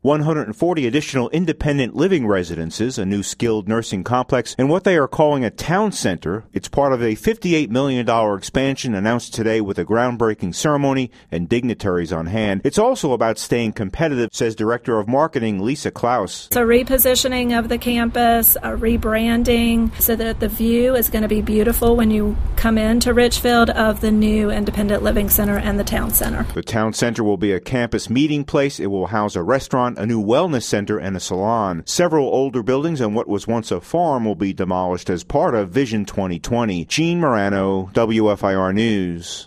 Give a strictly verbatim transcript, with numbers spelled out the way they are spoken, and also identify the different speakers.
Speaker 1: one hundred forty additional independent living residences, a new skilled nursing complex, and what they are calling a town center. It's part of a fifty-eight million dollars expansion announced today with a groundbreaking ceremony and dignitaries on hand. It's also about staying competitive, says Director of Marketing Lisa Klaus.
Speaker 2: It's a repositioning of the campus, a rebranding, so that the view is going to be beautiful when you come into Richfield of the new independent living center and the town center.
Speaker 1: The town center will be a campus meeting place. It will house a restaurant, a new wellness center, and a salon. Several older buildings and what was once a farm will be demolished as part of Vision twenty twenty. Gene Morano, W F I R News.